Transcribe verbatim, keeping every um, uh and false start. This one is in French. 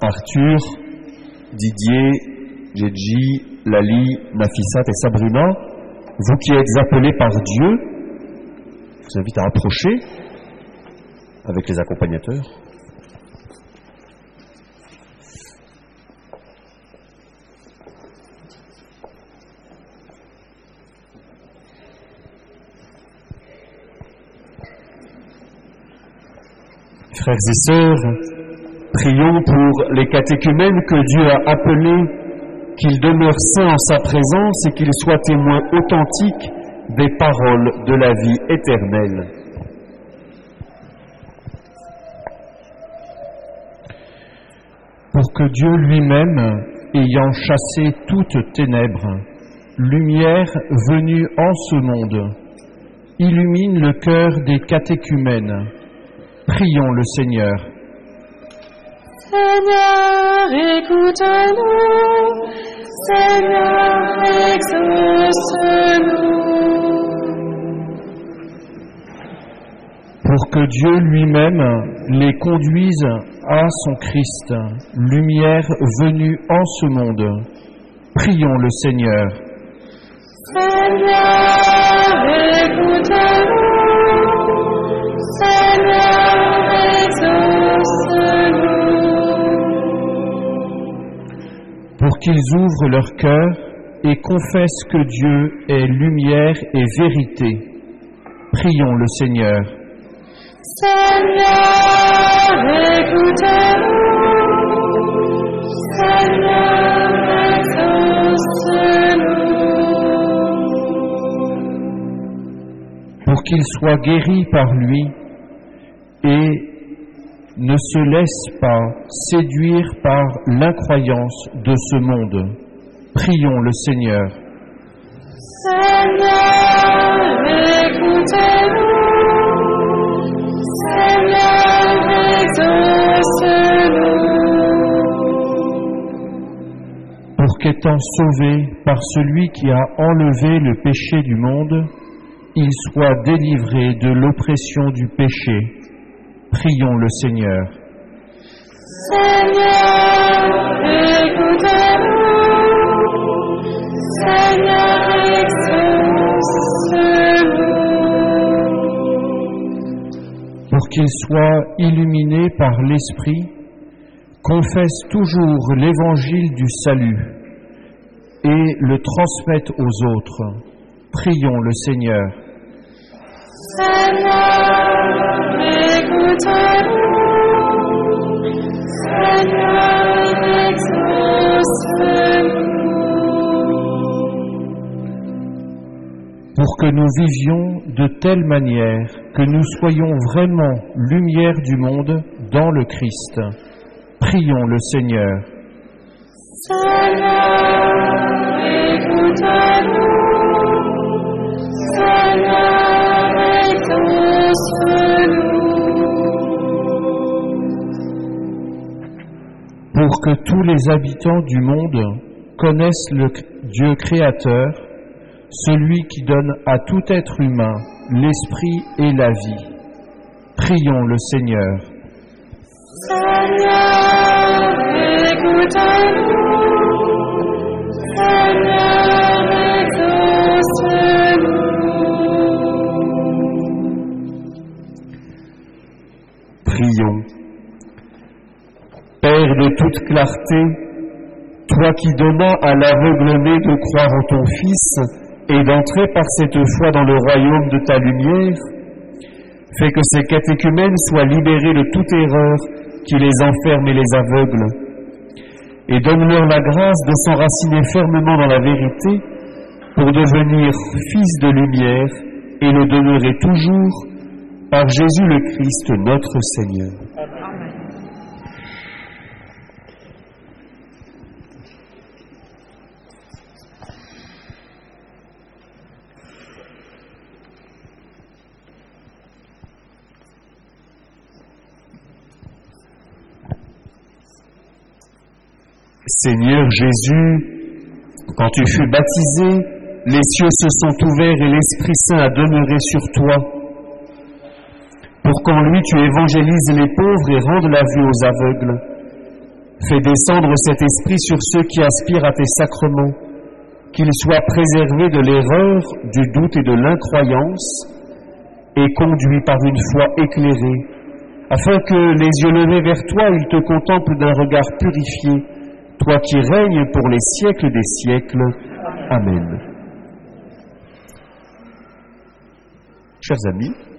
Arthur, Didier, Jedji, Lali, Nafissat et Sabrina, vous qui êtes appelés par Dieu, je vous invite à approcher avec les accompagnateurs. Frères et sœurs, prions pour les catéchumènes que Dieu a appelés, qu'ils demeurent saints en sa présence et qu'ils soient témoins authentiques des paroles de la vie éternelle. Pour que Dieu lui-même, ayant chassé toute ténèbres, lumière venue en ce monde, illumine le cœur des catéchumènes, prions le Seigneur. Seigneur, écoute-nous. Seigneur, exauce-nous. Pour que Dieu lui-même les conduise à son Christ, lumière venue en ce monde, prions le Seigneur. Seigneur, écoute-nous. Seigneur, exauce-nous. Pour qu'ils ouvrent leur cœur et confessent que Dieu est lumière et vérité, prions le Seigneur. Seigneur, écoute-nous. Seigneur, exauce-nous. Pour qu'ils soient guéris par lui et ne se laissent pas séduire par l'incroyance de ce monde, prions le Seigneur. Seigneur, écoute-nous. Seigneur, exauce-nous. Pour qu'étant sauvés par celui qui a enlevé le péché du monde, ils soient délivrés de l'oppression du péché, prions le Seigneur. Seigneur, écoute-nous. Seigneur, exauce-nous. Pour qu'ils soient illuminés par l'Esprit, confessent toujours l'évangile du salut et le transmettent aux autres, prions le Seigneur. Seigneur, écoute-nous. Seigneur, exauce-nous. Pour que nous vivions de telle manière que nous soyons vraiment lumière du monde dans le Christ, prions le Seigneur. Seigneur, écoute-nous. Seigneur, exauce-nous. Pour que tous les habitants du monde connaissent le Dieu créateur, celui qui donne à tout être humain l'esprit et la vie. Prions le Seigneur. Seigneur, écoute-nous. Seigneur, exauce-nous. Prions. Père de toute clarté, toi qui donnas à l'aveugle-né de croire en ton Fils et d'entrer par cette foi dans le royaume de ta lumière, fais que ces catéchumènes soient libérés de toute erreur qui les enferme et les aveugle, et donne-leur la grâce de s'enraciner fermement dans la vérité pour devenir fils de lumière et le demeurer toujours par Jésus le Christ notre Seigneur. Seigneur Jésus, quand tu fus baptisé, les cieux se sont ouverts et l'Esprit Saint a demeuré sur toi, pour qu'en lui tu évangélises les pauvres et rendes la vue aux aveugles. Fais descendre cet esprit sur ceux qui aspirent à tes sacrements, qu'ils soient préservés de l'erreur, du doute et de l'incroyance, et conduits par une foi éclairée, afin que, les yeux levés vers toi, ils te contemplent d'un regard purifié, toi qui règnes pour les siècles des siècles. Amen. Chers amis,